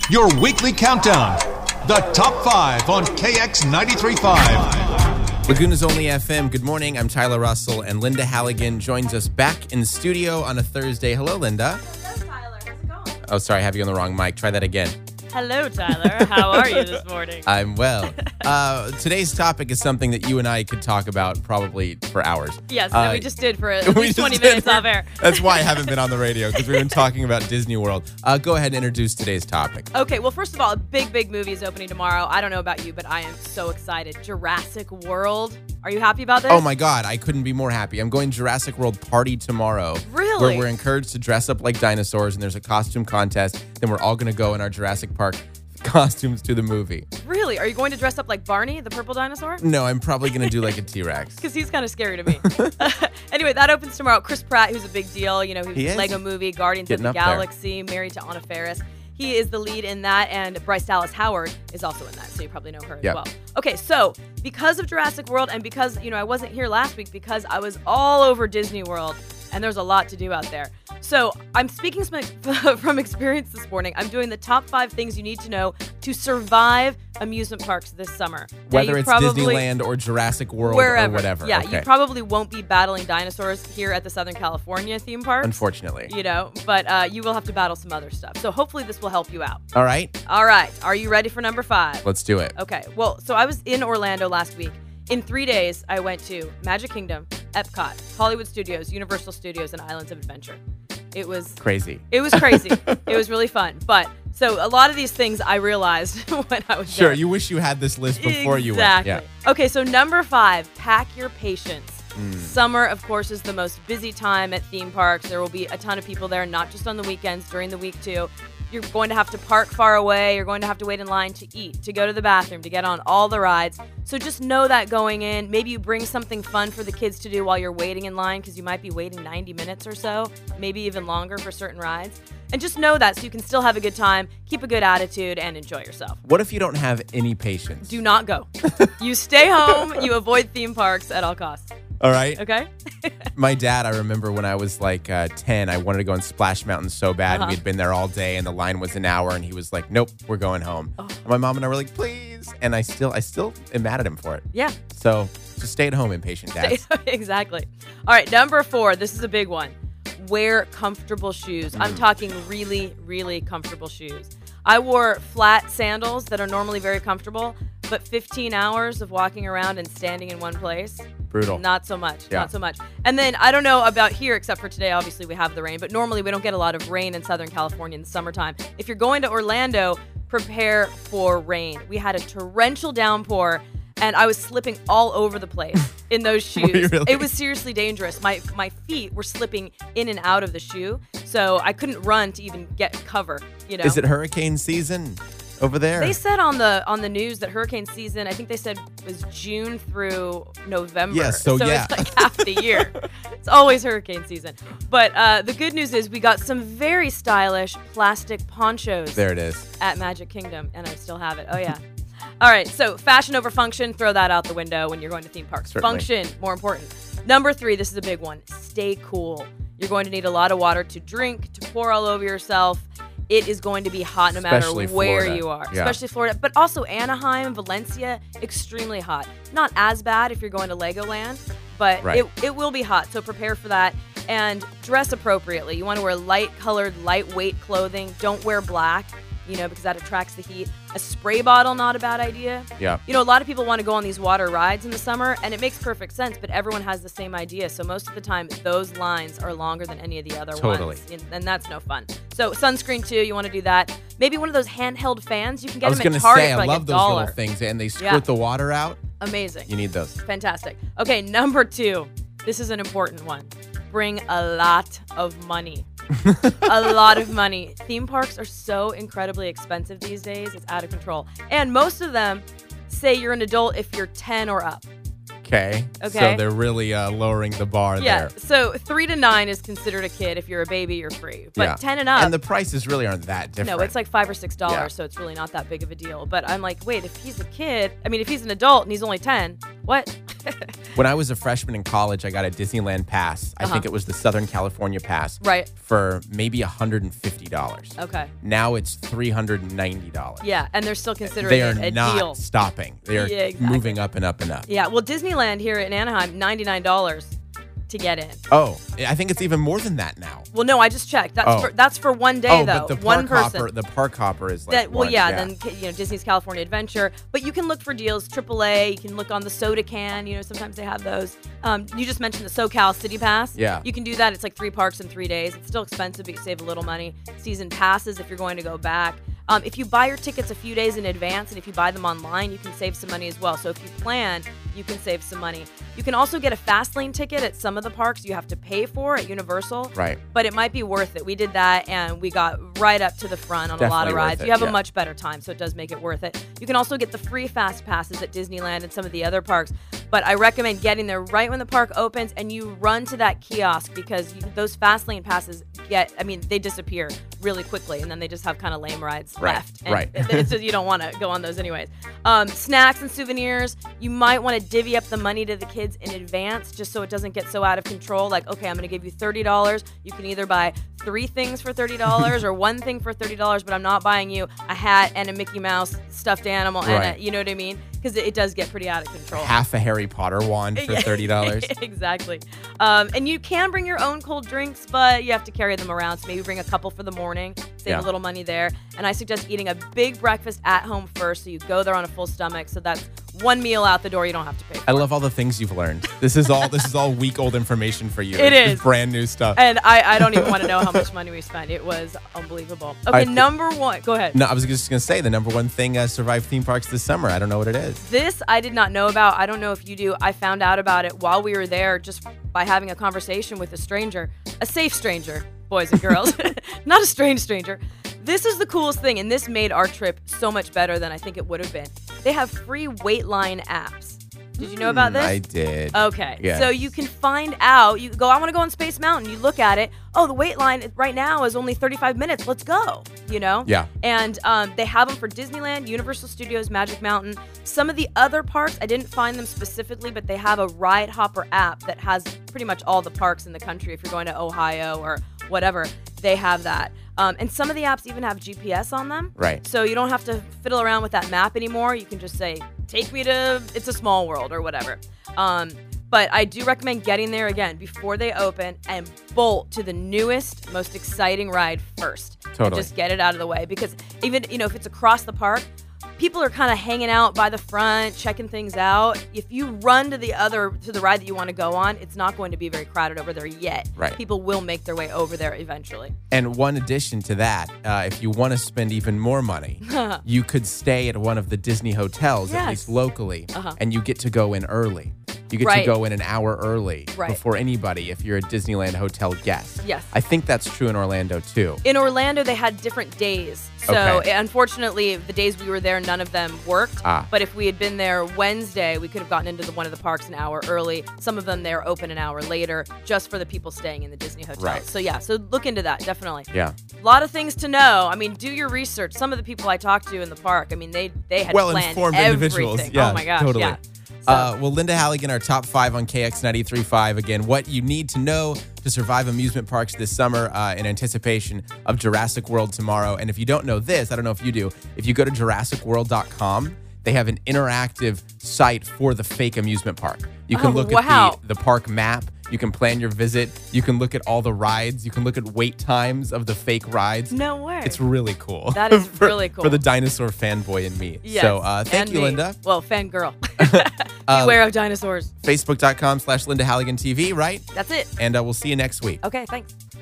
Your weekly countdown. The top 5 on KX 93.5. Laguna's Only FM. Good morning. I'm Tyler Russell, and Linda Halligan joins us back in the studio on a Thursday. Hello, Linda. Hello, Tyler. How's it going? Oh, sorry. I have you on the wrong mic. Try that again. Hello, Tyler. How are you this morning? I'm well. Today's topic is something that you and I could talk about probably for hours. Yes, we just did for at least 20 minutes off air. That's why I haven't been on the radio, because we've been talking about Disney World. Go ahead and introduce today's topic. Okay, well, first of all, a big movie is opening tomorrow. I don't know about you, but I am so excited. Jurassic World. Are you happy about this? Oh, my God. I couldn't be more happy. I'm going Jurassic World party tomorrow. Really? Where we're encouraged to dress up like dinosaurs, and there's a costume contest. Then we're all going to go in our Jurassic Park costumes to the movie. Really? Are you going to dress up like Barney, the purple dinosaur? No, I'm probably going to do like a T-Rex. Because he's kind of scary to me. Anyway, that opens tomorrow. Chris Pratt, who's a big deal. You know, He is. Lego Movie, Guardians Getting of the up there. Galaxy, Married to Anna Faris. He is the lead in that, and Bryce Dallas Howard is also in that, so you probably know her as Yep. well. Okay, so because of Jurassic World, and because, you know, I wasn't here last week because I was all over Disney World, and there's a lot to do out there. So I'm speaking from experience this morning. I'm doing the top 5 things you need to know to survive amusement parks this summer. Now, Whether you it's probably- Disneyland or Jurassic World wherever. or whatever. Yeah, Okay. you probably won't be battling dinosaurs here at the Southern California theme park. Unfortunately. You know, but you will have to battle some other stuff. So hopefully this will help you out. All right, All right. Are you ready for number 5? let's do it. Okay. Well, so I was in Orlando last week. In 3 days, I went to Magic Kingdom, Epcot, Hollywood Studios, Universal Studios, and Islands of Adventure. It was Crazy. It was crazy. It was really fun. But so a lot of these things I realized when I was Sure, there. you wish you had this list before you went. Exactly. Yeah. Okay, so number 5, pack your patience. Mm. Summer, of course, is the most busy time at theme parks. There will be a ton of people there, not just on the weekends, during the week too. You're going to have to park far away. You're going to have to wait in line to eat, to go to the bathroom, to get on all the rides. So just know that going in. Maybe you bring something fun for the kids to do while you're waiting in line, because you might be waiting 90 minutes or so, maybe even longer for certain rides. And just know that so you can still have a good time, keep a good attitude, and enjoy yourself. What if you don't have any patience? Do not go. You stay home. You avoid theme parks at all costs. All right. Okay? My dad, I remember when I was like 10, I wanted to go on Splash Mountain so bad. Uh-huh. We had been there all day and the line was an hour and he was like, nope, we're going home. Oh. And my mom and I were like, please. And I still am mad at him for it. Yeah. So just stay at home, impatient dads. Exactly. All right, number 4. This is a big one. Wear comfortable shoes. I'm talking really, really comfortable shoes. I wore flat sandals that are normally very comfortable, but 15 hours of walking around and standing in one place, Brutal. not so much. Yeah. Not so much. And then I don't know about here, except for today, obviously we have the rain, but normally we don't get a lot of rain in Southern California in the summertime. If you're going to Orlando, prepare for rain. We had a torrential downpour, and I was slipping all over the place in those shoes. Were you really? It was seriously dangerous. My feet were slipping in and out of the shoe, so I couldn't run to even get cover. You know. Is it hurricane season over there? They said on the news that hurricane season, I think they said, was June through November. Yes, so yeah. it's like half the year. It's always hurricane season. But the good news is we got some very stylish plastic ponchos There it is. at Magic Kingdom, and I still have it. Oh, yeah. All right, so fashion over function, throw that out the window when you're going to theme parks. Certainly. Function, more important. Number 3, this is a big one. Stay cool. You're going to need a lot of water to drink, to pour all over yourself. It is going to be hot no Especially matter where Florida. you are, Yeah. especially Florida, but also Anaheim, Valencia, extremely hot. Not as bad if you're going to Legoland, but Right. it will be hot, so prepare for that. And dress appropriately. You want to wear light-colored, lightweight clothing. Don't wear black, you know, because that attracts the heat. A spray bottle, not a bad idea. Yeah. You know, a lot of people want to go on these water rides in the summer, and it makes perfect sense, but everyone has the same idea. So most of the time, those lines are longer than any of the other Totally. ones. And that's no fun. So sunscreen, too, you want to do that. Maybe one of those handheld fans. You can I get was them going at to Target say, for I like love those $1. little things and they squirt Yeah. the water out. Amazing. You need those. Fantastic. Okay, number 2. This is an important one. Bring a lot of money. A lot of money. Theme parks are so incredibly expensive these days. It's out of control. And most of them say you're an adult if you're 10 or up. Okay. Okay. So they're really lowering the bar Yeah. there. So 3 to 9 is considered a kid. If you're a baby, you're free. But Yeah. 10 and up. And the prices really aren't that different. No, it's like $5 or $6, Yeah. so it's really not that big of a deal. But I'm like, wait, if he's a kid, I mean, if he's an adult and he's only 10, What? When I was a freshman in college, I got a Disneyland pass. I think it was the Southern California pass. Right. For maybe $150. Okay. Now it's $390. Yeah, and they're still considering They are it a not deal. stopping. They are Yeah, exactly. moving up and up and up. Yeah, well, Disneyland here in Anaheim, $99 to get in. Oh, I think it's even more than that now. Well, no, I just checked. That's for one day, though. But the one park person. hopper, the park hopper is like That, well, one, yeah, then Disney's California Adventure. But you can look for deals, AAA. You can look on the Soda Can. Sometimes they have those. You just mentioned the SoCal City Pass. Yeah. You can do that. It's like 3 parks in 3 days. It's still expensive, but you save a little money. Season passes if you're going to go back. If you buy your tickets a few days in advance and if you buy them online, you can save some money as well. So if you plan, you can save some money. You can also get a Fastlane ticket at some of the parks you have to pay for at Universal. Right. But it might be worth it. We did that and we got right up to the front on a lot of Definitely rides. worth it, You have yeah. a much better time, so it does make it worth it. You can also get the free fast passes at Disneyland and some of the other parks. But I recommend getting there right when the park opens and you run to that kiosk because those Fastlane passes they disappear really quickly and then they just have kind of lame rides left. And right. It's just, you don't want to go on those anyways. Snacks and souvenirs, you might want to divvy up the money to the kids in advance just so it doesn't get so out of control. Like, okay, I'm going to give you $30. You can either buy 3 things for $30 or 1 thing for $30, but I'm not buying you a hat and a Mickey Mouse stuffed animal. Right. And you know what I mean? Because it does get pretty out of control. Half a Harry Potter wand for $30. Exactly. And you can bring your own cold drinks, but you have to carry them around. So maybe bring a couple for the morning, save a little money there. And I suggest eating a big breakfast at home first so you go there on a full stomach. So that's 1 meal out the door you don't have to pay for. I love all the things you've learned. This is all week-old information for you. It It's is. brand new stuff. And I don't even want to know how much money we spent. It was unbelievable. Okay, number 1. Go ahead. No, I was just going to say the number one thing survived theme parks this summer. I don't know what it is. This I did not know about. I don't know if you do. I found out about it while we were there just by having a conversation with a stranger. A safe stranger, boys and girls. Not a strange stranger. This is the coolest thing, and this made our trip so much better than I think it would have been. They have free wait line apps. Did you know about this? I did. Okay. Yes. So you can find out, you go, I want to go on Space Mountain. You look at it. Oh, the wait line right now is only 35 minutes. Let's go. Yeah. And they have them for Disneyland, Universal Studios, Magic Mountain. Some of the other parks, I didn't find them specifically, but they have a Ride Hopper app that has pretty much all the parks in the country. If you're going to Ohio or whatever, they have that. And some of the apps even have GPS on them. Right. So you don't have to fiddle around with that map anymore. You can just say, take me to It's a Small World or whatever. But I do recommend getting there again before they open and bolt to the newest, most exciting ride first. Totally. And just get it out of the way because even, if it's across the park, people are kind of hanging out by the front, checking things out. If you run to the ride that you want to go on, it's not going to be very crowded over there yet. Right. People will make their way over there eventually. And one addition to that, if you want to spend even more money, you could stay at one of the Disney hotels, at Yes. least locally, and you get to go in early. You get to Right. go in an hour early Right. before anybody if you're a Disneyland hotel guest. Yes. I think that's true in Orlando, too. In Orlando, they had different days. So, Okay. unfortunately, the days we were there, none of them worked. Ah. But if we had been there Wednesday, we could have gotten into one of the parks an hour early. Some of them, they're open an hour later just for the people staying in the Disney hotels. Right. So, so look into that, definitely. Yeah. A lot of things to know. I mean, do your research. Some of the people I talked to in the park, I mean, they had planned Well-informed individuals. everything. Yeah, Oh, my gosh, totally. yeah. So- Well, Linda Halligan, our top 5 on KX 93.5. Again, what you need to know to survive amusement parks this summer in anticipation of Jurassic World tomorrow. And if you don't know this, I don't know if you do, if you go to JurassicWorld.com, they have an interactive site for the fake amusement park. You can look wow. at the park map. You can plan your visit. You can look at all the rides. You can look at wait times of the fake rides. No way. It's really cool. That is really cool. For the dinosaur fanboy in me. Yes, So thank and you, me. Linda. Well, fangirl. Beware of dinosaurs. Facebook.com/Linda Halligan TV, right? That's it. And we'll see you next week. Okay, thanks.